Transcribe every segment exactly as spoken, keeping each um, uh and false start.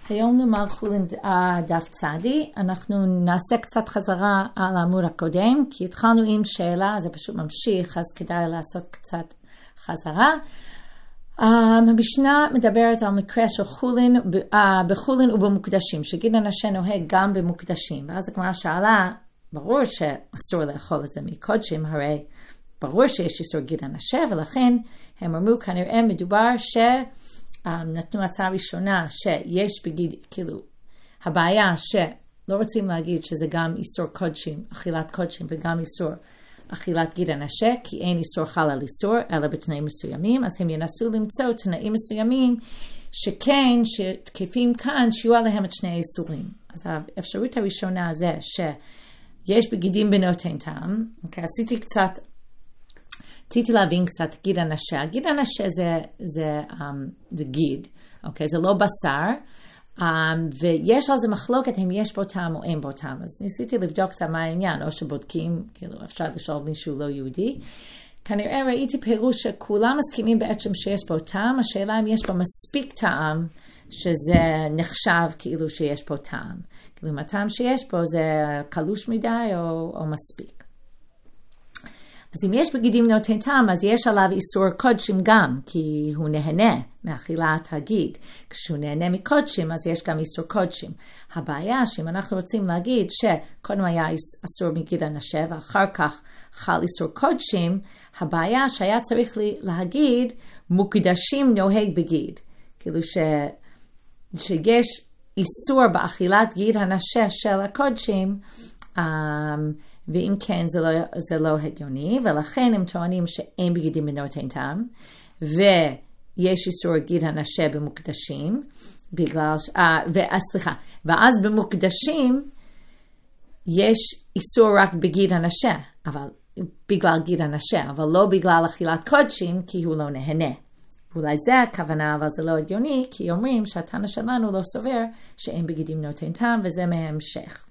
היום נאמר חולין דף צדי, אנחנו נעשה קצת חזרה על העמוד הקודם, כי התחלנו עם שאלה, זה פשוט ממשיך, אז כדאי לעשות קצת חזרה. המשנה מדברת על מקרה של חולין, בחולין ובמוקדשים, שגיד אנשי נוהג גם במוקדשים, ואז הגמרא שאלה, ברור שאסור לאכול את זה מקודשים, הרי ברור שיש איסור גיד אנשי, ולכן הם אמרו כנראה מדובר ש... נתנו הצעה ראשונה שיש בגיד, כאילו, הבעיה שלא רוצים להגיד שזה גם איסור קודשים, אכילת קודשים וגם איסור אכילת גיד הנשה, כי אין איסור חל על איסור, אלא בתנאים מסוימים, אז הם ינסו למצוא תנאים מסוימים שכן, שתקפים כאן, שיהיו עליהם את שני האיסורים. אז האפשרות הראשונה זה שיש בגידים בנותן טעם, אוקיי, עשיתי קצת, רציתי להבין קצת גיד הנשה. גיד הנשה זה, זה, um, זה גיד, אוקיי? זה לא בשר, um, ויש על זה מחלוקת אם יש בו טעם או אין בו טעם. אז ניסיתי לבדוק קצת מה העניין, או שבודקים, כאילו אפשר לשאול מישהו לא יהודי. כנראה ראיתי פירוש שכולם מסכימים בעצם שיש בו טעם, השאלה אם יש בו מספיק טעם, שזה נחשב כאילו שיש בו טעם. כאילו אם הטעם שיש בו זה קלוש מדי או, או מספיק. אז אם יש בגידים נותן טעם, אז יש עליו איסור קודשים גם, כי הוא נהנה מאכילת הגיד. כשהוא נהנה מקודשים, אז יש גם איסור קודשים. הבעיה שאם אנחנו רוצים להגיד שקודם היה אסור מגיד הנשה, ואחר כך חל איסור קודשים, הבעיה שהיה צריך להגיד, מוקדשים נוהג בגיד. כאילו ש... שיש איסור באכילת גיד הנשה של הקודשים, ואם כן זה לא, זה לא הגיוני, ולכן הם טוענים שאין בגידים בנותן טעם, ויש איסור גיד הנשה במוקדשים, בגלל, ש... אה, ואז, סליחה, ואז במוקדשים יש איסור רק בגיד הנשה, אבל בגלל גיד הנשה, אבל לא בגלל אכילת קודשים, כי הוא לא נהנה. אולי זה הכוונה, אבל זה לא הגיוני, כי אומרים שהתנא שלנו לא סובר שאין בגידים נותן טעם, וזה מהמשך.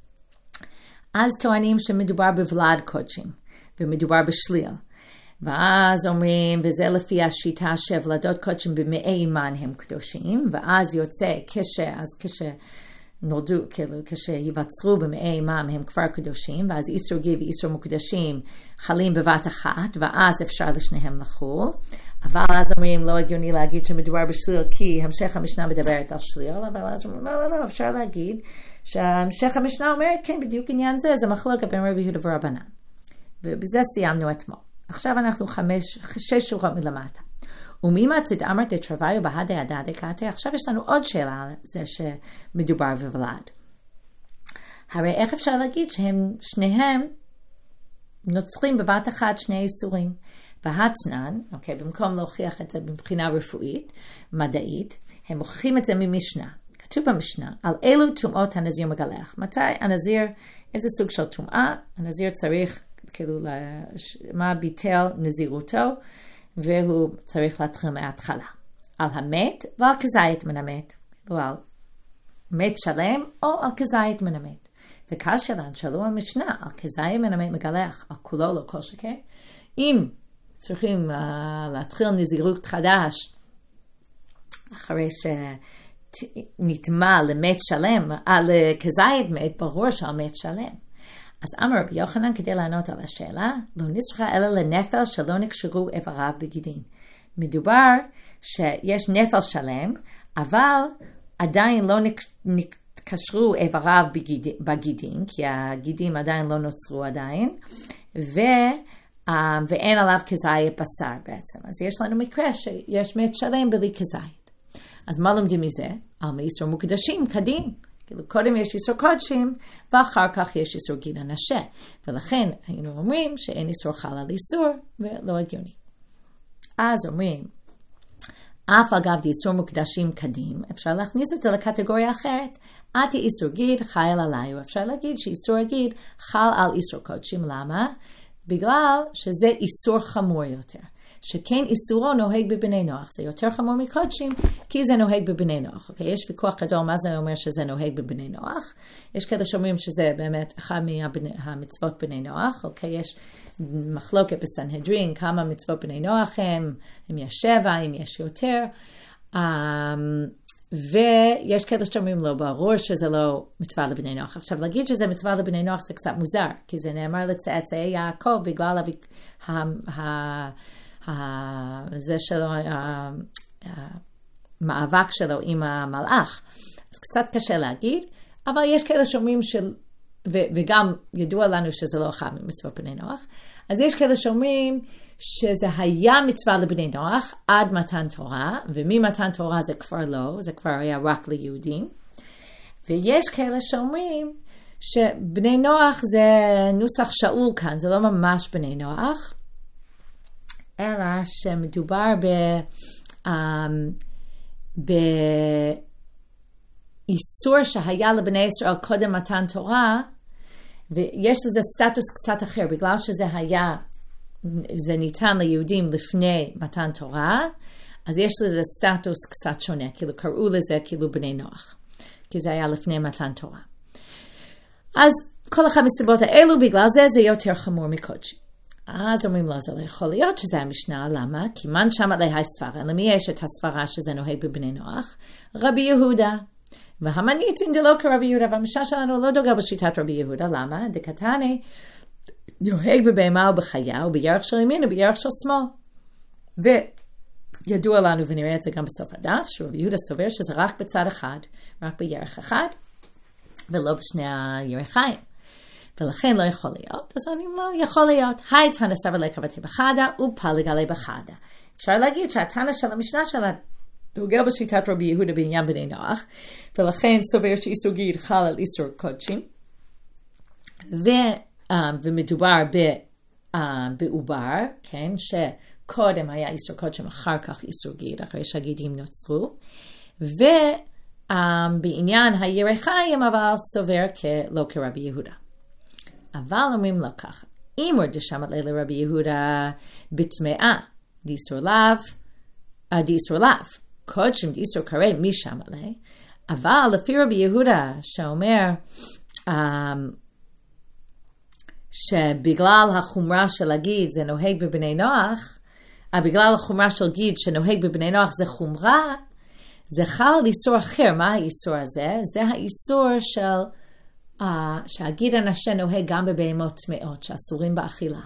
אז טוענים שמדובר בוולד קודשים, ומדובר בשליל. ואז אומרים, וזה לפי השיטה שוולדות קודשים במאי אימן הם קדושים, ואז יוצא כש, אז כשנולדו, כשהיווצרו במאי אימן הם כבר קדושים, ואז איסור גיד ואיסור מוקדשים חלים בבת אחת, ואז אפשר לשניהם לחול. אבל אז אומרים, לא הגיוני להגיד שמדובר בשליל, כי המשך המשנה מדברת על שליל, אבל אז אומרים, לא, לא, לא, אפשר להגיד, שהמשך המשנה אומרת, כן, בדיוק עניין זה, זה מחלוקת בין רבי יהודה ורבנן. ובזה סיימנו אתמול. עכשיו אנחנו חמש, שש שורות מלמטה. ומימה צד אמרת את רווי ובהדה ידה דקתה, עכשיו יש לנו עוד שאלה על זה שמדובר בוולד. הרי איך אפשר להגיד שהם שניהם נוצרים בבת אחת שני איסורים? והתנן, אוקיי, במקום להוכיח את זה מבחינה רפואית, מדעית, הם מוכיחים את זה ממשנה. כתוב במשנה, על אילו טומאות הנזיר מגלח. מתי הנזיר, איזה סוג של טומאה, הנזיר צריך, כאילו, מה ביטל נזירותו, והוא צריך להתחיל מההתחלה. על המת ועל כזית מן המת. או על מת שלם או על כזית מן המת. וכאשר שאלו המשנה, על כזית מן המת מגלח, על כולו לא כל שכן. אם צריכים uh, להתחיל נזירות חדש, אחרי שנטמע למת שלם, על כזית מת, ברור שעל מת שלם. אז אמר רבי יוחנן, כדי לענות על השאלה, לא נצטרך אלא לנפל שלא נקשרו איבריו בגידין. מדובר שיש נפל שלם, אבל עדיין לא נקשרו איבריו בגידין, כי הגידים עדיין לא נוצרו עדיין, ו... Um, ואין עליו כזית בשר בעצם. אז יש לנו מקרה שיש מת שלם בלי כזית. אז מה לומדים מזה? על מאיסור מוקדשים, קדים. כאילו קודם יש איסור קודשים, ואחר כך יש איסור גיד הנשה. ולכן היינו אומרים שאין איסור חל על איסור, ולא הגיוני. אז אומרים, אף אגב איסור מוקדשים קדים, אפשר להכניס את זה לקטגוריה אחרת. עתי איסור גיד חל עליי, אפשר להגיד שאיסור הגיד חל על איסור קודשים. למה? בגלל שזה איסור חמור יותר. שכן איסורו נוהג בבני נוח. זה יותר חמור מקודשים, כי זה נוהג בבני נוח. אוקיי? יש ויכוח גדול מה זה אומר שזה נוהג בבני נוח. יש כאלה שאומרים שזה באמת אחד מהמצוות בני נוח. אוקיי? יש מחלוקת בסנהדרין, כמה מצוות בני נוח הם, אם יש שבע, אם יש יותר. ויש כאלה שאומרים לא, ברור שזה לא מצווה לבני נוח. עכשיו, להגיד שזה מצווה לבני נוח זה קצת מוזר, כי זה נאמר לצאצאי יעקב בגלל ה... ה... ה... זה שלו, המאבק שלו עם המלאך. אז קצת קשה להגיד, אבל יש כאלה שאומרים של... ו... וגם ידוע לנו שזה לא אחד ממצוות בני נוח. אז יש כאלה שאומרים שזה היה מצווה לבני נוח עד מתן תורה, וממתן תורה זה כבר לא, זה כבר היה רק ליהודים. ויש כאלה שאומרים שבני נוח זה נוסח שאול כאן, זה לא ממש בני נוח, אלא שמדובר ב, um, באיסור שהיה לבני ישראל קודם מתן תורה, ויש לזה סטטוס קצת אחר, בגלל שזה היה, זה ניתן ליהודים לפני מתן תורה, אז יש לזה סטטוס קצת שונה, כאילו קראו לזה כאילו בני נוח, כי זה היה לפני מתן תורה. אז כל אחד מסיבות האלו, בגלל זה זה יותר חמור מקודשי. אז אומרים לו, זה לא יכול להיות שזה המשנה, למה? כי מן שם עלי הספרה, למי יש את הספרה שזה נוהג בבני נוח? רבי יהודה. והמניתין דלא כרבי יהודה, והמשנה שלנו לא דוגל בשיטת רבי יהודה, למה? דקתני, נוהג בבהמה ובחיה, ובירך של ימין ובירך של שמאל. וידוע לנו, ונראה את זה גם בסוף הדף, שרבי יהודה סובר שזה רק בצד אחד, רק בירך אחד, ולא בשני הירחיים. ולכן לא יכול להיות, אז אני לא יכול להיות. היי תנא סבר לי כבתי בחדה, ופלג עלי בחדה. אפשר להגיד שהתנא של המשנה שלה, דוגל בשיטת רבי יהודה בעניין בני נוח, ולכן סובר שאיסור גיד חל על איסור קודשים, ו, um, ומדובר ב, um, בעובר, כן, שקודם היה איסור קודשים, אחר כך איסור גיד, אחרי שהגידים נוצרו, ובעניין um, הירחיים, אבל סובר לא כרבי יהודה. אבל אומרים לו ככה, אם ורד שמת לי לרבי יהודה בטמאה, דיסור לאו, דיסור לאו, קודשים דיסור קרא משם עלי, אבל לפי רבי יהודה שאומר um, שבגלל החומרה של הגיד זה נוהג בבני נוח, בגלל החומרה של גיד שנוהג בבני נוח זה חומרה, זה חל על איסור אחר. מה האיסור הזה? זה האיסור של uh, שהגיד הנשה נוהג גם בבהמות טמאות שאסורים באכילה.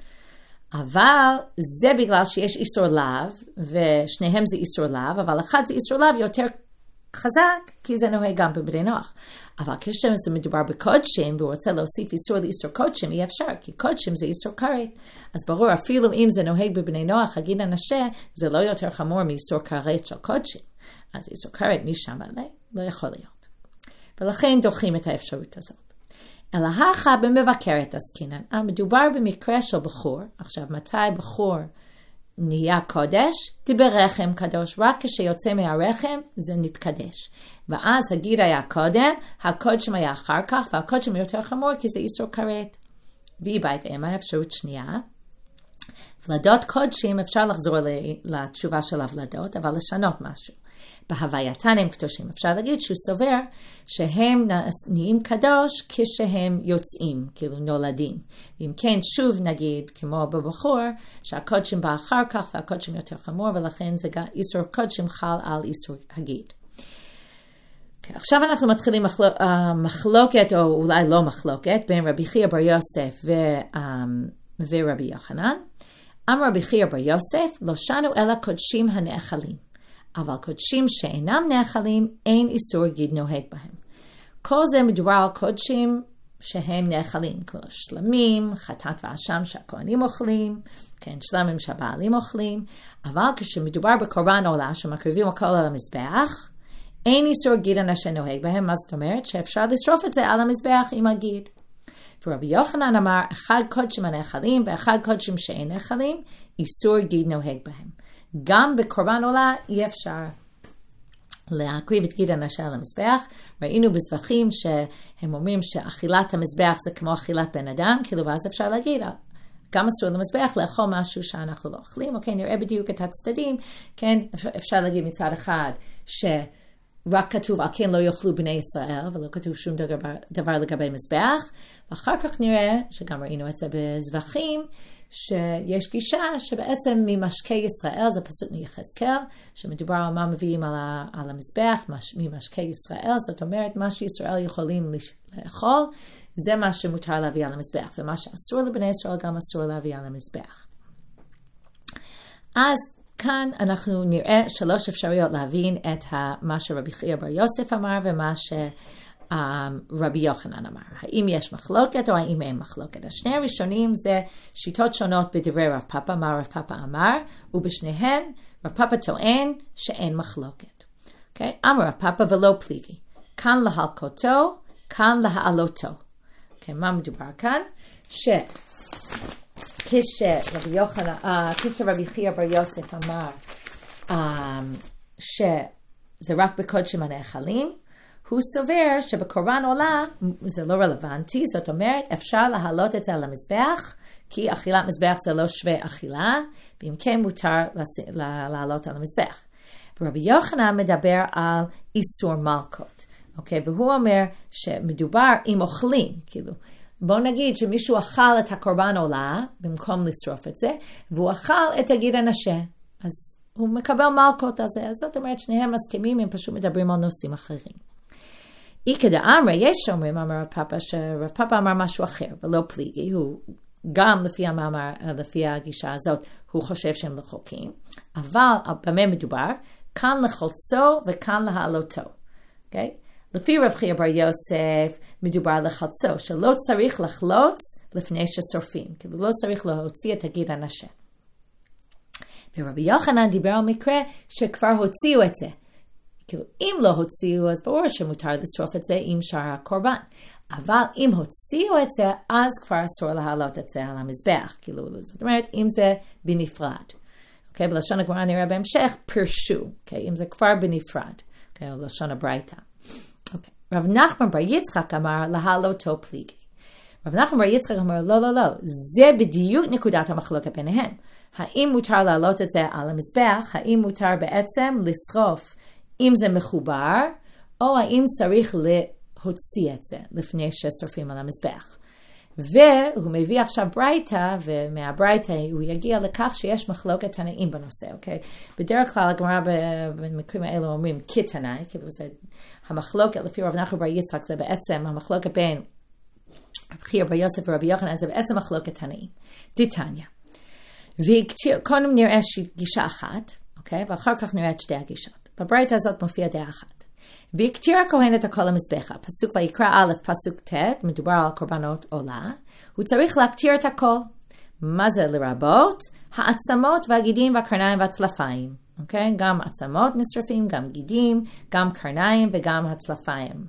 אבל זה בגלל שיש איסור לאו, ושניהם זה איסור לאו, אבל אחד זה איסור לאו יותר חזק, כי זה נוהג גם בבני נוח. אבל כשזה מדובר בקודשים, והוא רוצה להוסיף איסור לאיסור קודשים, אי אפשר, כי קודשים זה איסור כרת. אז ברור, אפילו אם זה נוהג בבני נוח, הגיד הנשה, זה לא יותר חמור מאיסור כרת של קודשים. אז איסור כרת משם עלי, לא יכול להיות. ולכן דוחים את האפשרות הזאת. אלא הכה במבקרת עסקינן. מדובר במקרה של בחור. עכשיו, מתי בחור נהיה קודש? ברחם קדוש. רק כשיוצא מהרחם זה נתקדש. ואז הגיד היה קודם, הקודשם היה אחר כך, והקודשם יותר חמור כי זה איסור כרת. והיא בית אמה, אפשרות שנייה. ולדות קודשים, אפשר לחזור לתשובה של הוולדות, אבל לשנות משהו. בהווייתן הם קדושים. אפשר להגיד שהוא סובר שהם נהיים קדוש כשהם יוצאים, כאילו נולדים. ואם כן, שוב נגיד, כמו בבחור, שהקודשים בא אחר כך והקודשים יותר חמור, ולכן זה איסור קודשים חל על איסור הגיד. עכשיו אנחנו מתחילים מחלוק, מחלוקת, או אולי לא מחלוקת, בין רבי חייא בר יוסף ו, ורבי יוחנן. אמר רבי חייא בר יוסף, לא שנו אלא קודשים הנאכלים. אבל קודשים שאינם נאכלים, אין איסור גיד נוהג בהם. כל זה מדובר על קודשים שהם נאכלים, כמו שלמים, חטאת ואשם שהכהנים אוכלים, כן, שלמים שהבעלים אוכלים, אבל כשמדובר בקורבן עולה שמקריבים הכל על המזבח, אין איסור גיד הנשה נוהג בהם. מה זאת אומרת? שאפשר לשרוף את זה על המזבח עם הגיד. ורבי יוחנן אמר, אחד קודשים הנאכלים ואחד קודשים שאין נאכלים, איסור גיד נוהג בהם. גם בקורבן עולה אי אפשר להקריב את גיד הנשה על המזבח. ראינו בזבחים שהם אומרים שאכילת המזבח זה כמו אכילת בן אדם, כאילו ואז אפשר להגיד, גם אסור למזבח לאכול משהו שאנחנו לא אוכלים. אוקיי, נראה בדיוק את הצדדים. כן, אפשר להגיד מצד אחד ש... רק כתוב, על כן לא יאכלו בני ישראל, ולא כתוב שום דבר, דבר לגבי מזבח. ואחר כך נראה, שגם ראינו את זה בזבחים, שיש גישה שבעצם ממשקי ישראל, זה פסוק מיחזקאל, שמדובר על מה מביאים על, ה, על המזבח, מש, ממשקי ישראל, זאת אומרת, מה שישראל יכולים לאכול, זה מה שמותר להביא על המזבח, ומה שאסור לבני ישראל גם אסור להביא על המזבח. אז כאן אנחנו נראה שלוש אפשרויות להבין את מה שרבי חייא בר יוסף אמר ומה שרבי יוחנן אמר. האם יש מחלוקת או האם אין מחלוקת? השני הראשונים זה שיטות שונות בדברי רב פאפא, מה רב פאפא אמר, ובשניהם רב פאפא טוען שאין מחלוקת. Okay? אמר רב פאפא ולא פליגי, כאן להלקותו, כאן להעלותו. Okay, מה מדובר כאן? ש... כשרבי יוחנן, כשרבי חייא בר יוסף אמר שזה רק בקודשים הנאכלים, הוא סובר שבקורבן עולה, זה לא רלוונטי, זאת אומרת, אפשר להעלות את זה על המזבח, כי אכילת מזבח זה לא שווה אכילה, ואם כן מותר להעלות על המזבח. ורבי יוחנן מדבר על איסור מלכות, אוקיי? והוא אומר שמדובר עם אוכלים, כאילו, בואו נגיד שמישהו אכל את הקורבן עולה, במקום לשרוף את זה, והוא אכל את הגיד הנשה. אז הוא מקבל מלכות על זה. אז זאת אומרת, שניהם מסכימים, הם פשוט מדברים על נושאים אחרים. איקא דאמרי, יש שאומרים, אמר רב פאפא, שרב פאפא אמר משהו אחר, ולא פליגי. הוא גם לפי המאמר, לפי הגישה הזאת, הוא חושב שהם לחוקים. אבל במה מדובר? כאן לחלצו וכאן להעלותו. אוקיי? Okay? לפי רב חייא בר יוסף, מדובר לחלצו, שלא צריך לחלוץ לפני ששורפים, כאילו לא צריך להוציא את הגיד הנשה. ורבי יוחנן דיבר על מקרה שכבר הוציאו את זה. כאילו אם לא הוציאו, אז ברור שמותר לשרוף את זה עם שאר הקורבן. אבל אם הוציאו את זה, אז כבר אסור להעלות את זה על המזבח. כאילו, זאת אומרת, אם זה בנפרד. אוקיי, בלשון הגמרא נראה בהמשך, פרשו. אוקיי, אם זה כבר בנפרד. אוקיי, בלשון הברייתא. אוקיי. רב נחמן בר יצחק אמר להעלותו פליגי. רב נחמן בר יצחק אמר לא לא לא, זה בדיוק נקודת המחלוקת ביניהם. האם מותר להעלות את זה על המזבח, האם מותר בעצם לשרוף אם זה מחובר, או האם צריך להוציא את זה לפני ששורפים על המזבח. והוא מביא עכשיו ברייתא, ומהברייתא הוא יגיע לכך שיש מחלוקת תנאים בנושא, אוקיי? בדרך כלל הגמרא במקרים האלו אומרים כתנאי, כאילו זה המחלוקת לפי רב נחמן בר יצחק, זה בעצם המחלוקת בין רב חייא בר יוסף ורבי יוחנן, זה בעצם מחלוקת תנאים. דתניא. וקודם נראה גישה אחת, אוקיי? ואחר כך נראה את שתי הגישות. בברייתא הזאת מופיע דעה אחת. והקטיר הכהן את הכל למזבחה, פסוק ויקרא א', פסוק ט', מדובר על קורבנות עולה, הוא צריך להקטיר את הכל. מה זה לרבות? העצמות והגידים והקרניים והצלפיים. אוקיי? גם עצמות נשרפים, גם גידים, גם קרניים וגם הצלפיים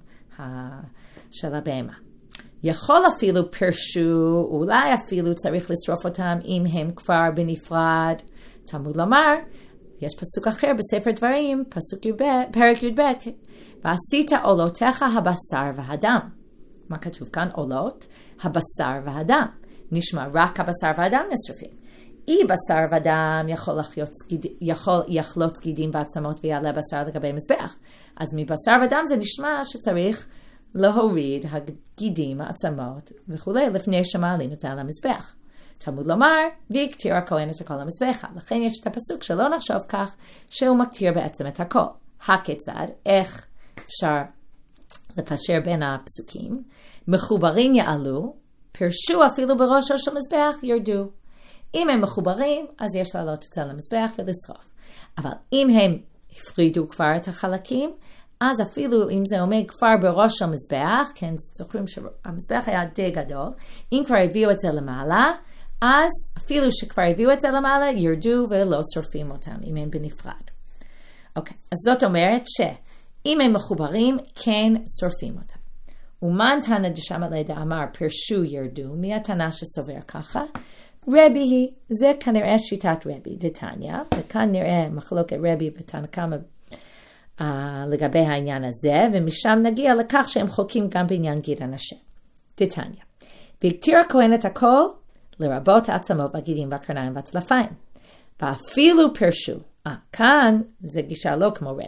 של הבהמה. יכול אפילו פרשו, אולי אפילו צריך לשרוף אותם אם הם כבר בנפרד. תלמוד לומר, יש פסוק אחר בספר דברים, פסוק י"ב, פרק י"ב, ועשית עולותיך הבשר והדם. מה כתוב כאן? עולות, הבשר והדם. נשמע רק הבשר והדם נשרפים. אי בשר ודם יכול, יכול יחלוץ גידים בעצמות ויעלה בשר לגבי מזבח. אז מבשר ודם זה נשמע שצריך להוריד הגידים, העצמות וכו' לפני שמעלים את זה על המזבח. תלמוד לומר, והקטיר הכהן את הכל למזבחה. לכן יש את הפסוק שלא נחשוב כך שהוא מקטיר בעצם את הכל. הכיצד, איך אפשר לפשר בין הפסוקים? מחוברים יעלו, פרשו אפילו בראשו של מזבח ירדו. אם הם מחוברים, אז יש לעלות את זה למזבח ולשרוף. אבל אם הם הפרידו כבר את החלקים, אז אפילו אם זה עומד כבר בראש המזבח, כן, זוכרים שהמזבח היה די גדול, אם כבר הביאו את זה למעלה, אז אפילו שכבר הביאו את זה למעלה, ירדו ולא שורפים אותם, אם הם בנפרד. אוקיי, אז זאת אומרת שאם הם מחוברים, כן שורפים אותם. ומן תנא דשמא לידע אמר, פרשו ירדו, מי התנא שסובר ככה? רבי היא, זה כנראה שיטת רבי, דתניא, וכאן נראה מחלוקת רבי ותנא קמא uh, לגבי העניין הזה, ומשם נגיע לכך שהם חולקים גם בעניין גיד הנשה. דתניא. והקטיר הכהן את הכל, לרבות העצמות והגידים והקרניים והצלפיים. ואפילו פרשו. אה, כאן זה גישה לא כמו רבי.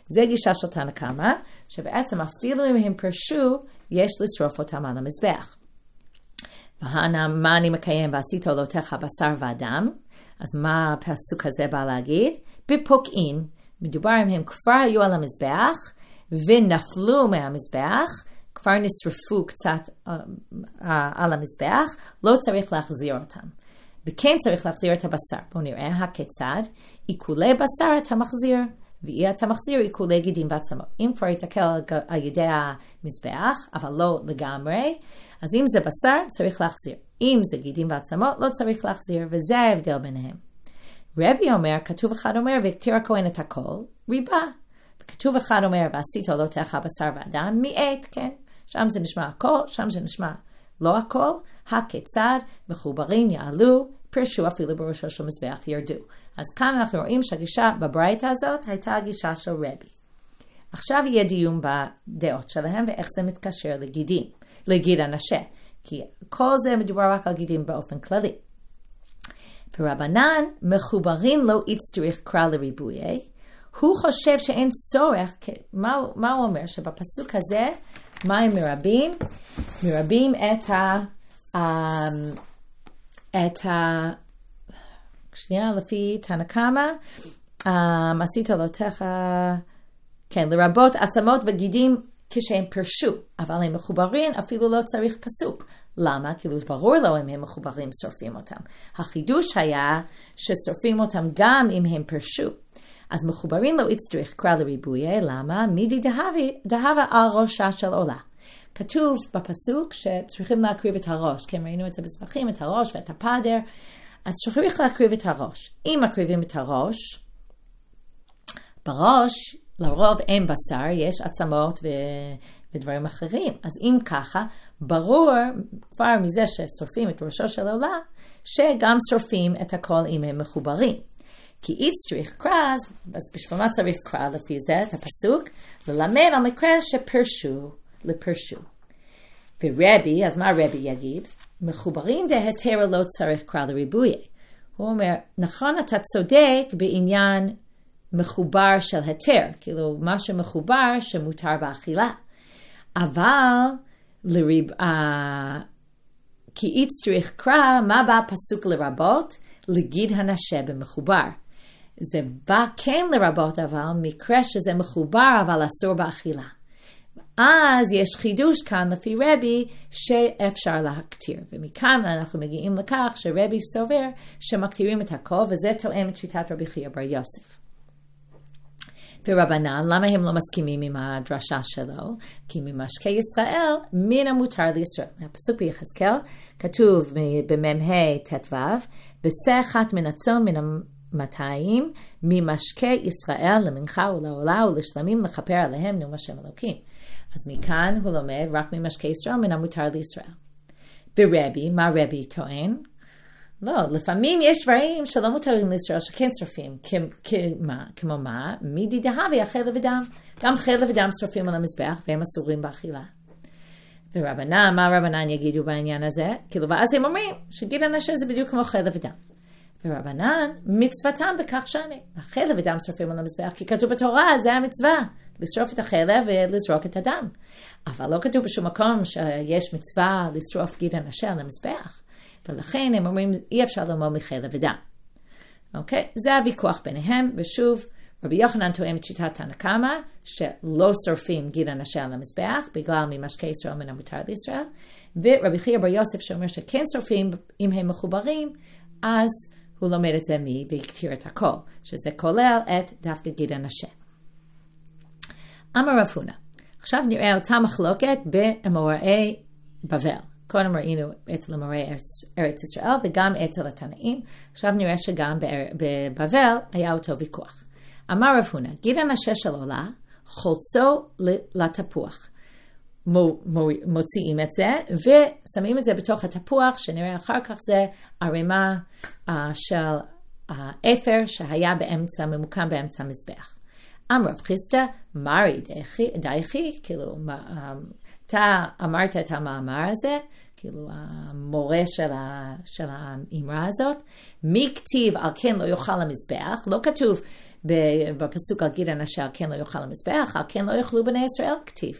זה גישה של תנא קמא, שבעצם אפילו אם הם פרשו, יש לשרוף אותם על המזבח. והנה, מה אני מקיים? ועשית עולותיך בשר ואדם. אז מה הפסוק הזה בא להגיד? בפוקעין, מדובר אם הם כבר היו על המזבח, ונפלו מהמזבח, כבר נשרפו קצת uh, uh, על המזבח, לא צריך להחזיר אותם. וכן צריך להחזיר את הבשר. בואו נראה הכיצד. עיקולי בשר אתה מחזיר, ואי אתה מחזיר עיקולי גידים ועצמות. אם כבר יתקל על ידי המזבח, אבל לא לגמרי, אז אם זה בשר, צריך להחזיר. אם זה גידים ועצמות, לא צריך להחזיר, וזה ההבדל ביניהם. רבי אומר, כתוב אחד אומר, והקטיר הכהן את הכל, ריבה. וכתוב אחד אומר, ועשית עולותיך בשר ואדם, מיעט, כן. שם זה נשמע הכל, שם זה נשמע לא הכל. הכיצד מחוברים יעלו, פרשו אפילו בראשו של מזבח ירדו. אז כאן אנחנו רואים שהגישה בברייתא הזאת הייתה הגישה של רבי. עכשיו יהיה דיון בדעות שלהם ואיך זה מתקשר לגידים, לגיד הנשה. כי כל זה מדובר רק על גידים באופן כללי. ורבנן מחוברים לא יצטריך קרא לריבויי. הוא חושב שאין צורך, מה, מה הוא אומר? שבפסוק הזה, מה הם מרבים? מרבים את ה... את ה... שנייה, לפי תנא קמא, עשית עולותיך, כן, לרבות עצמות וגידים כשהם פרשו, אבל הם מחוברים, אפילו לא צריך פסוק. למה? כאילו ברור לו אם הם מחוברים, שורפים אותם. החידוש היה ששורפים אותם גם אם הם פרשו. אז מחוברים לא יצטריך קרא לריבויה, למה? מידי דהבה על ראשה של עולה. כתוב בפסוק שצריכים להקריב את הראש, כן, ראינו את זה בסבכים, את הראש ואת הפדר, אז צריך להקריב את הראש. אם מקריבים את הראש, בראש לרוב אין בשר, יש עצמות ו... ודברים אחרים. אז אם ככה, ברור כבר מזה ששורפים את ראשו של עולה, שגם שורפים את הכל אם הם מחוברים. כי אית צריך קרא, אז בשביל מה צריך קרא לפי זה, את הפסוק, ללמד על מקרה שפרשו, לפרשו. ורבי, אז מה רבי יגיד? מחוברים דהתר לא צריך קרא לריבוי. הוא אומר, נכון אתה צודק בעניין מחובר של התר, כאילו מה שמחובר שמותר באכילה. אבל לריב, uh, כי אית צריך קרא, מה בא פסוק לרבות? לגיד הנשה במחובר. זה בא כן לרבות אבל מקרה שזה מחובר אבל אסור באכילה. אז יש חידוש כאן לפי רבי שאפשר להקטיר. ומכאן אנחנו מגיעים לכך שרבי סובר שמקטירים את הכל, וזה תואם את שיטת רבי חייא בר יוסף. ורבנן, למה הם לא מסכימים עם הדרשה שלו? כי ממשקי ישראל מן המותר לישראל. הפסוק ביחזקאל כתוב במ"ה ט"ו, בשחת מן הצאן מן המאתיים ממשקי ישראל למנחה ולעולה ולשלמים לכפר עליהם נאום השם אלוקים. אז מכאן הוא לומד רק ממשקי ישראל מן המותר לישראל. ברבי, מה רבי טוען? לא, לפעמים יש דברים שלא מותרים לישראל שכן שורפים. כמה? כמו מה? מידי דהבי החלב ודם. גם חלב ודם שורפים על המזבח והם אסורים באכילה. ורבנן, מה רבנן יגידו בעניין הזה? כאילו, ואז הם אומרים שגיד הנשה זה בדיוק כמו חלב ודם. ורבנן, מצוותם בכך שאני. החלב ודם שורפים על המזבח, כי כתוב בתורה, זה המצווה. לשרוף את החלב ולזרוק את הדם. אבל לא כתוב בשום מקום שיש מצווה לשרוף גיד הנשה על המזבח. ולכן הם אומרים, אי אפשר ללמוד מחלב ודם. אוקיי? זה הוויכוח ביניהם, ושוב, רבי יוחנן טוען את שיטת תנא קמא, שלא שורפים גיד הנשה על המזבח, בגלל ממשקי ישראל מן המותר לישראל, ורבי חייא בר יוסף שאומר שכן שורפים, אם הם מחוברים, אז הוא לומד את זה מי והקטיר את הכל, שזה כולל את דווקא גיד הנשה. אמר רב הונא, עכשיו נראה אותה מחלוקת באמוראי בבל. קודם ראינו אצל אמוראי ארץ ישראל וגם אצל התנאים, עכשיו נראה שגם בבבל היה אותו ויכוח. אמר רב הונא, גיד הנשה של עולה, חולצו לתפוח. מוציאים את זה ושמים את זה בתוך התפוח, שנראה אחר כך זה ערימה uh, של האפר שהיה באמצע, ממוקם באמצע המזבח. אמר רב חיסדא, מרי דייכי, כאילו, אתה אמרת את המאמר הזה, כאילו המורה של, ה, של האמרה הזאת, מי כתיב על כן לא יאכל המזבח, לא כתוב בפסוק על גיד הנשה, על כן לא יאכל המזבח, על כן לא יאכלו בני ישראל כתיב.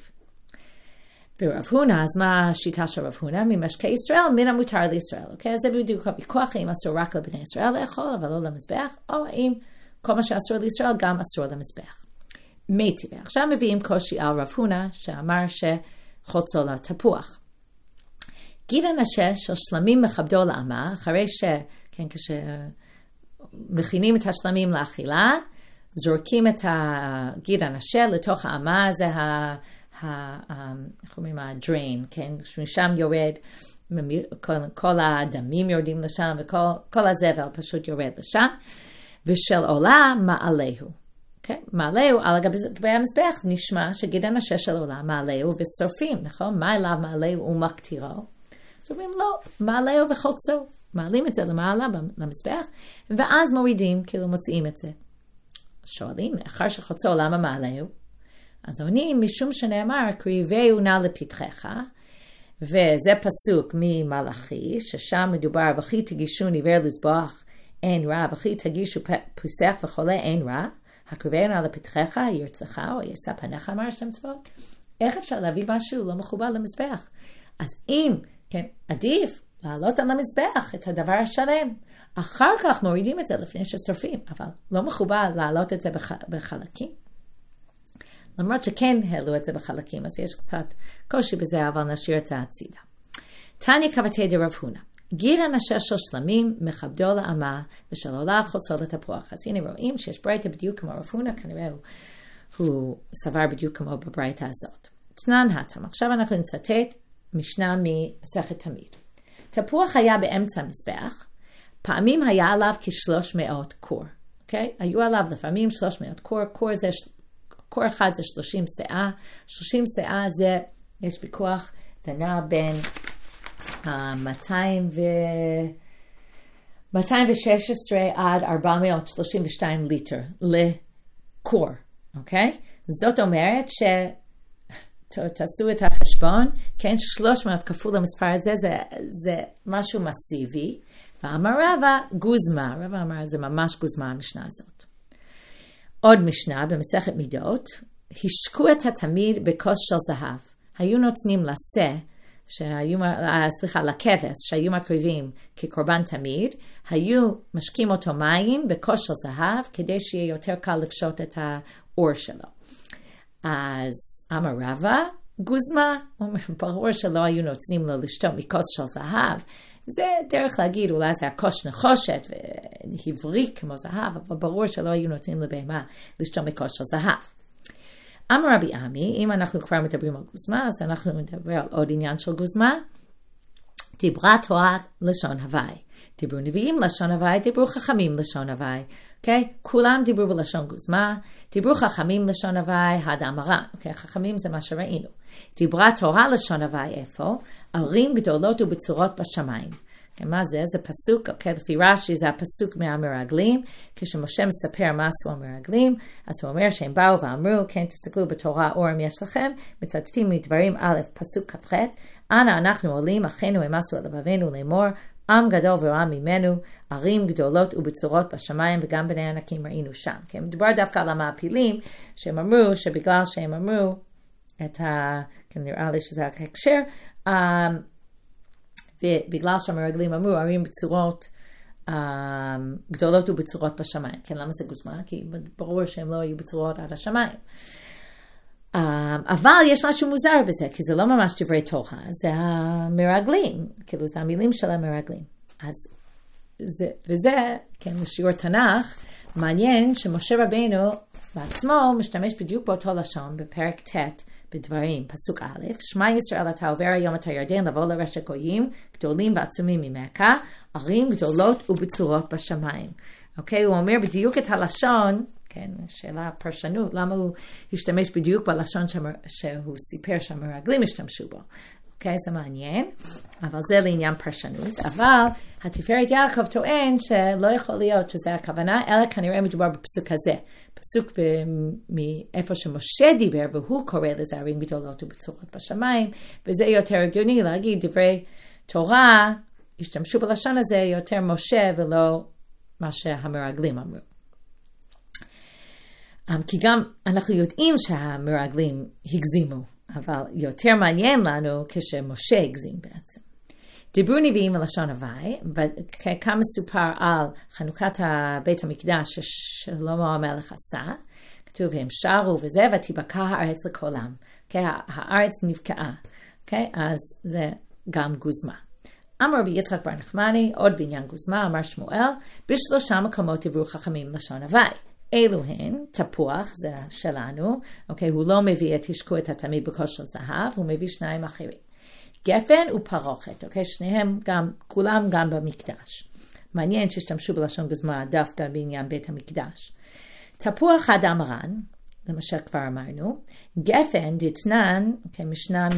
ורב הונא, אז מה השיטה של רב הונא? ממשקי ישראל מן המותר לישראל. אוקיי? אז זה בדיוק הוויכוח, האם אסור רק לבני ישראל לאכול, אבל לא למזבח, או האם כל מה שאסור לישראל גם אסור למזבח. מתי, ועכשיו מביאים קושי על רב הונא, שאמר שחוצו לתפוח. גיד הנשה של שלמים מכבדו לאמה, אחרי ש... כן, כשמכינים את השלמים לאכילה, זורקים את גיד הנשה לתוך האמה, זה ה... איך אומרים, הדריין, כן? שמשם יורד, כל, כל הדמים יורדים לשם, וכל הזבל פשוט יורד לשם, ושל עולה מעלהו. Okay? מעלהו, על גבי המזבח נשמע שגיד הנשה של עולה מעלהו ושורפים, נכון? מה אליו מעלהו ומקטירו? אז אומרים לא, מעלהו וחוצו. מעלים את זה למעלה למזבח, ואז מורידים, כאילו מוצאים את זה. שואלים, אחר שחוצו, למה מעלהו? אז עונים, משום שנאמר, קריבהו נא לפתחך, וזה פסוק ממלאכי, ששם מדובר, וכי תגישו ניבר לזבוח, אין רע, וכי תגישו פוסח וחולה, אין רע, הקריבהו נא לפתחך, ירצך, או יעשה פניך, אמר השם צבאות. איך אפשר להביא משהו לא מחובר למזבח? אז אם, כן, עדיף לעלות על המזבח את הדבר השלם, אחר כך מורידים את זה לפני ששורפים, אבל לא מחובר לעלות את זה בחלקים. למרות שכן העלו את זה בחלקים, אז יש קצת קושי בזה, אבל נשאיר את זה הצידה. תניא כבתי דרב הונא, גיד הנשה של שלמים מכבדו לאמה, ושל עולה חוצו לתפוח. אז הנה רואים שיש ברייתא בדיוק כמו רב הונא, כנראה הוא, הוא סבר בדיוק כמו בברייתא הזאת. תנן התם, עכשיו אנחנו נצטט משנה ממסכת תמיד. תפוח היה באמצע המזבח, פעמים היה עליו כשלוש מאות קור. אוקיי? היו עליו לפעמים שלוש מאות קור, קור זה... קור אחד זה שלושים שאה, שלושים שאה זה, יש ויכוח, זה נע בין uh, מאתיים ושש עשרה עד ארבע מאות שלושים ושתיים ליטר לקור, אוקיי? זאת אומרת ש... תעשו את החשבון, כן, שלוש מאות כפול המספר הזה, זה, זה משהו מסיבי, ואמר רבא גוזמה, רבא אמר זה ממש גוזמה המשנה הזאת. עוד משנה במסכת מידות, השקו את התמיד בכוס של זהב. היו נותנים לשה, שהיו, סליחה, לכבש, שהיו מקריבים כקורבן תמיד, היו משקים אותו מים בכוס של זהב, כדי שיהיה יותר קל לפשוט את האור שלו. אז אמר רבא, גוזמה, ברור שלא היו נותנים לו לשתות מכוס של זהב, זה דרך להגיד, אולי זה הכוס נחושת והבריק כמו זהב, אבל ברור שלא היו נותנים לבהמה לשתות מכוס של זהב. אמר רבי עמי, אם אנחנו כבר מדברים על גוזמה, אז אנחנו נדבר על עוד עניין של גוזמה. דיברה תורה לשון הוואי. דיברו נביאים לשון הוואי, דיברו חכמים לשון הוואי. אוקיי? כולם דיברו בלשון גוזמה, דיברו חכמים לשון הוואי, הדה אמרן. אוקיי? חכמים זה מה שראינו. דיברה תורה לשון הוואי איפה? ערים גדולות ובצורות בשמיים. מה זה? זה פסוק, אוקיי, לפי רש"י זה הפסוק מהמרגלים, כשמשה מספר מה עשו המרגלים, אז הוא אומר שהם באו ואמרו, כן, תסתכלו בתורה אורם יש לכם, מצטטים מדברים א', פסוק כ"ח, אנה אנחנו עולים, אחינו הם עשו על לבבינו לאמור, עם גדול ורע ממנו, ערים גדולות ובצורות בשמיים, וגם בני ענקים ראינו שם. כן, מדובר דווקא על המעפילים, שהם אמרו שבגלל שהם אמרו, את ה... כן, נראה לי שזה ההקשר, ובגלל שהמרגלים אמרו, ערים בצורות גדולות ובצורות בשמיים. כן, למה זה גוזמה? כי ברור שהם לא היו בצורות עד השמיים. אבל יש משהו מוזר בזה, כי זה לא ממש דברי תורה, זה המרגלים, כאילו זה המילים של המרגלים. אז זה, וזה, כן, לשיעור תנ"ך, מעניין שמשה רבינו בעצמו משתמש בדיוק באותו לשון בפרק ט' בדברים, פסוק א', שמע ישראל אתה עובר היום את הירדן לבוא לרשת גויים, גדולים ועצומים ממך, ערים גדולות ובצורות בשמיים. אוקיי, הוא אומר בדיוק את הלשון, כן, שאלה פרשנות, למה הוא השתמש בדיוק בלשון שמר, שהוא סיפר שהמרגלים השתמשו בו. אוקיי, זה מעניין, אבל זה לעניין פרשנות. אבל התפארת יעקב טוען שלא יכול להיות שזה הכוונה, אלא כנראה מדובר בפסוק הזה. פסוק מאיפה שמשה דיבר, והוא קורא לזה ערים גדולות ובצורות בשמיים, וזה יותר הגיוני להגיד דברי תורה, השתמשו בלשון הזה יותר משה ולא מה שהמרגלים אמרו. כי גם אנחנו יודעים שהמרגלים הגזימו, אבל יותר מעניין לנו כשמשה הגזים בעצם. דיברו נביאים בלשון הווי, כמה סופר על חנוכת בית המקדש ששלמה המלך עשה, כתוב הם שרו וזה, ותיבקע הארץ לכולם. Okay, הארץ נבקעה, okay, אז זה גם גוזמה. אמר רבי יצחק בר נחמני, עוד בעניין גוזמה, אמר שמואל, בשלושה מקומות עברו חכמים לשון הווי. אלו הן, תפוח, זה שלנו, okay, הוא לא מביא את השקו את התמיד בכוס של זהב, הוא מביא שניים אחרים. גפן ופרוכת, okay, שניהם גם, כולם גם במקדש. מעניין שהשתמשו בלשון גוזמה דווקא בעניין בית המקדש. תפוח אדם רן, זה מה שכבר אמרנו, גפן דתנן, okay, משנה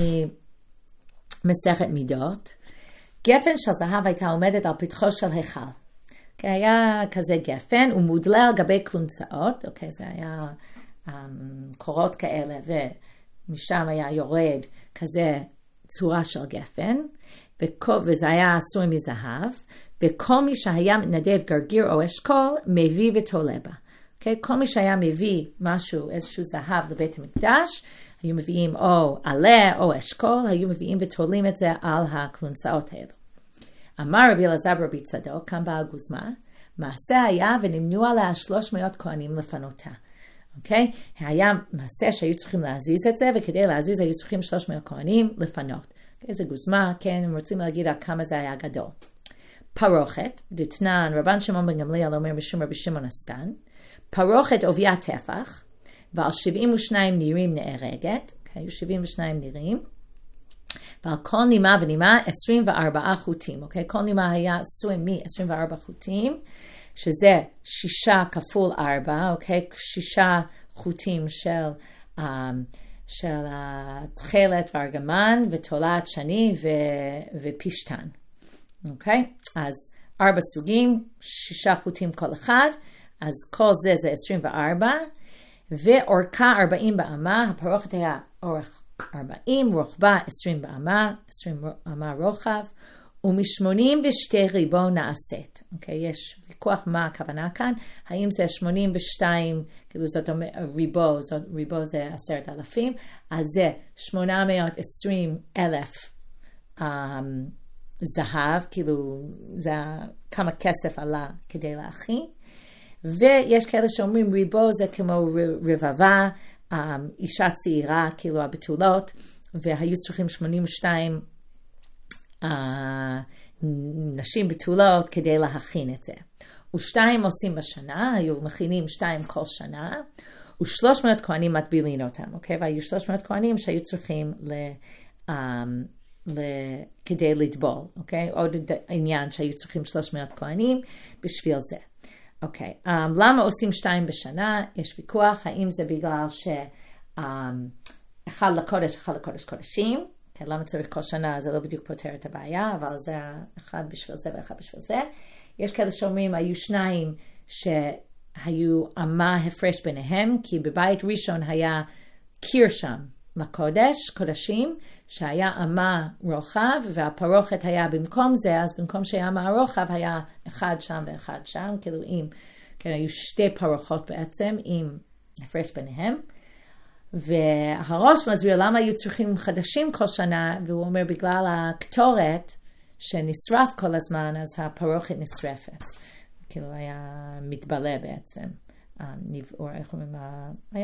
ממסכת מידות, גפן של זהב הייתה עומדת על פתחו של היכל. Okay, היה כזה גפן, הוא מודלה על גבי קלונסאות, okay, זה היה um, קורות כאלה, ומשם היה יורד כזה צורה של גפן, וזה היה עשוי מזהב, וכל מי שהיה מתנדב גרגיר או אשכול, מביא ותולה בה. Okay, כל מי שהיה מביא משהו, איזשהו זהב לבית המקדש, היו מביאים או עלה או אשכול, היו מביאים ותולים את זה על הקלונסאות האלו. אמר רבי אלעזר ברבי צדוק, כאן באה הגוזמה, מעשה היה ונמנו עליה שלוש מאות כהנים לפנותה. אוקיי? Okay? היה מעשה שהיו צריכים להזיז את זה, וכדי להזיז היו צריכים שלוש מאות כהנים לפנות. Okay, זה גוזמה, כן, הם רוצים להגיד על כמה זה היה גדול. פרוכת, דתנן, רבן שמעון בן גמליאל אומר משום רבי שמעון עסקן, פרוכת עוביה טפח, ועל שבעים ושניים נירים נהרגת, okay, היו שבעים ושניים נירים, ועל כל נימה ונימה עשרים וארבעה חוטים, אוקיי? כל נימה היה עשוי מ-עשרים וארבעה חוטים, שזה שישה כפול ארבע, אוקיי? שישה חוטים של, um, של התכלת וארגמן, ותולעת שני ו- ופשטן, אוקיי? אז ארבע סוגים, שישה חוטים כל אחד, אז כל זה זה עשרים וארבע, ואורכה ארבעים באמה, הפרוכת היה אורך ארבעים, רוחבה עשרים באמה, עשרים אמה רוחב, ומשמונים ושתי ריבו נעשית. אוקיי, יש ויכוח מה הכוונה כאן, האם זה שמונים ושתיים, כאילו זאת אומרת, ריבו, זאת, ריבו זה עשרת אלפים, אז זה שמונה מאות ועשרים אלף um, זהב, כאילו זה כמה כסף עלה כדי להכין, ויש כאלה שאומרים ריבו זה כמו רבבה, um, אישה צעירה, כאילו הבתולות, והיו צריכים שמונים ושתיים uh, נשים בתולות כדי להכין את זה. ושתיים עושים בשנה, היו מכינים שתיים כל שנה, ושלוש מאות כהנים מטבילין אותם, אוקיי? והיו שלוש מאות כהנים שהיו צריכים ל... Um, ל... כדי לטבול, אוקיי? עוד עניין שהיו צריכים שלוש מאות כהנים בשביל זה. אוקיי, okay. um, למה עושים שתיים בשנה? יש ויכוח, האם זה בגלל שאחד um, לקודש, אחד לקודש קודשים, okay, למה צריך כל שנה? זה לא בדיוק פותר את הבעיה, אבל זה אחד בשביל זה ואחד בשביל זה. יש כאלה שאומרים, היו שניים שהיו אמה הפרש ביניהם, כי בבית ראשון היה קיר שם לקודש, קודשים, שהיה אמה רוחב, והפרוכת היה במקום זה, אז במקום שהיה אמה רוחב, היה אחד שם ואחד שם, כאילו אם, כן, היו שתי פרוחות בעצם, עם הפרש ביניהם, והראש מסביר למה היו צריכים חדשים כל שנה, והוא אומר בגלל הקטורת שנשרף כל הזמן, אז הפרוכת נשרפת, כאילו היה מתבלה בעצם, או איך אומרים, היה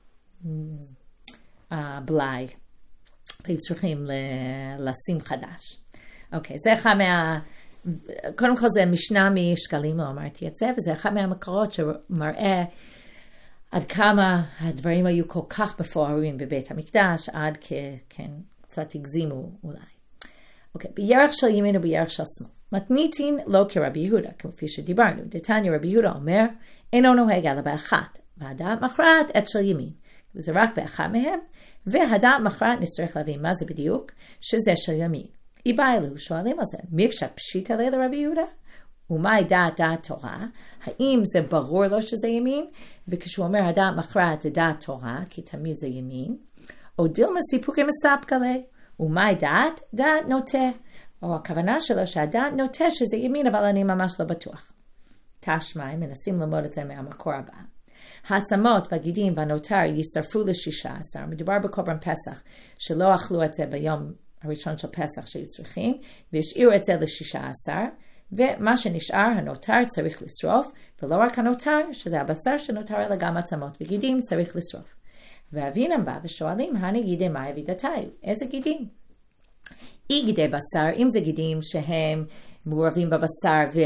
בלאי, היו צריכים לשים חדש. אוקיי, זה אחד מה... קודם כל זה משנה משקלים, לא אמרתי את זה, וזה אחד מהמקורות שמראה עד כמה הדברים היו כל כך מפוארים בבית המקדש, עד כן, קצת הגזימו אולי. אוקיי, בירך של ימין ובירך של שמאל. מתניתין לא כרבי יהודה, כפי שדיברנו. דתניא רבי יהודה אומר, אינו נוהג אלא באחת, והדעת מכרעת את של ימין. זה רק באחד מהם, והדעת מכרעת נצטרך להבין מה זה בדיוק, שזה של ימין. איבא אלו שואלים על זה, מפשט פשיטא ליה לרבי יהודה? ומהי דעת דעת תורה? האם זה ברור לו שזה ימין? וכשהוא אומר הדעת מכרעת זה דעת תורה, כי תמיד זה ימין. או דילמה סיפוקי מספקא ליה. ומהי דעת? דעת נוטה. או הכוונה שלו שהדעת נוטה שזה ימין, אבל אני ממש לא בטוח. תשמע, מנסים ללמוד את זה מהמקור הבא. העצמות והגידים והנותר יישרפו ל-שישה עשר. מדובר בקורבן פסח, שלא אכלו את זה ביום הראשון של פסח שהיו צריכים, והשאירו את זה ל-שישה עשר, ומה שנשאר, הנותר, צריך לשרוף, ולא רק הנותר, שזה הבשר שנותר, אלא גם עצמות וגידים צריך לשרוף. ואבינם בא ושואלים, הני גידי מה אבידתיו? איזה גידים? אי גידי בשר, אם זה גידים שהם מעורבים בבשר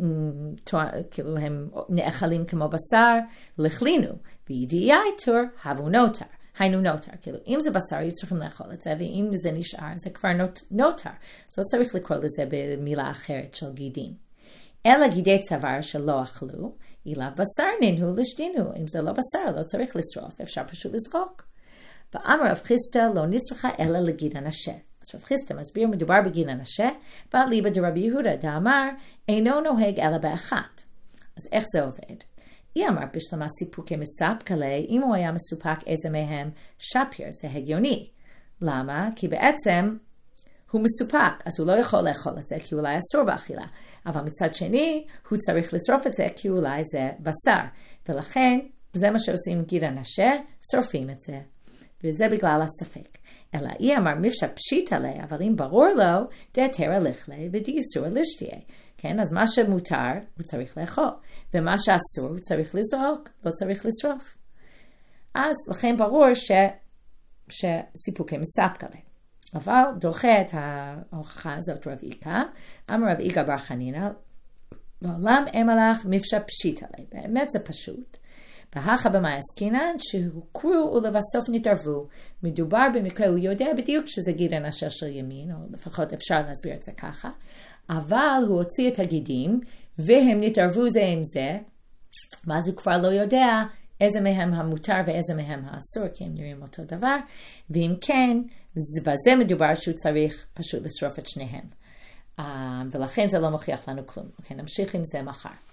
וכאילו הם נאכלים כמו בשר, לכלינו, וידיעי תור, הבו נותר. היינו נותר, כאילו אם זה בשר היו צריכים לאכול את זה, ואם זה נשאר זה כבר נותר. אז לא צריך לקרוא לזה במילה אחרת של גידים. אלא גידי צוואר שלא אכלו, אליו בשר ננהו לשדינו. אם זה לא בשר, לא צריך לשרוף, אפשר פשוט לזרוק. ואמר רב חיסטה לא נצרכה אלא לגיד הנשה. אז רב חיסטה מסביר מדובר בגיד הנשה, ואליבא דרבי יהודה דאמר אינו נוהג אלא באחת. אז איך זה עובד? היא אמר בשלמה סיפוקי מספקה לי, אם הוא היה מסופק איזה מהם שפיר, זה הגיוני. למה? כי בעצם הוא מסופק, אז הוא לא יכול לאכול את זה, כי אולי אסור באכילה. אבל מצד שני, הוא צריך לשרוף את זה, כי אולי זה בשר. ולכן, זה מה שעושים גיד הנשה, שורפים את זה. וזה בגלל הספק. אלא היא אמר מפשע פשיט עליה, אבל אם ברור לו, דתרא לכלי ודיסור לשתיה. כן, אז מה שמותר, הוא צריך לאכול. ומה שאסור, הוא צריך לזרוק, לא צריך לשרוף. אז לכן ברור ש... שסיפוקי מספקה להם. אבל דוחה את ההוכחה הזאת רב איקה, אמר רב איקה בר חנינא, לעולם אמלך מפשע פשיט עליה. באמת זה פשוט. והכה במה עסקינן, שהוכרו ולבסוף נתערבו. מדובר במקרה, הוא יודע בדיוק שזה גיד הנשה של ימין, או לפחות אפשר להסביר את זה ככה, אבל הוא הוציא את הגידים, והם נתערבו זה עם זה, ואז הוא כבר לא יודע איזה מהם המותר ואיזה מהם האסור, כי הם נראים אותו דבר, ואם כן, בזה מדובר שהוא צריך פשוט לשרוף את שניהם. ולכן זה לא מוכיח לנו כלום. אוקיי, נמשיך עם זה מחר.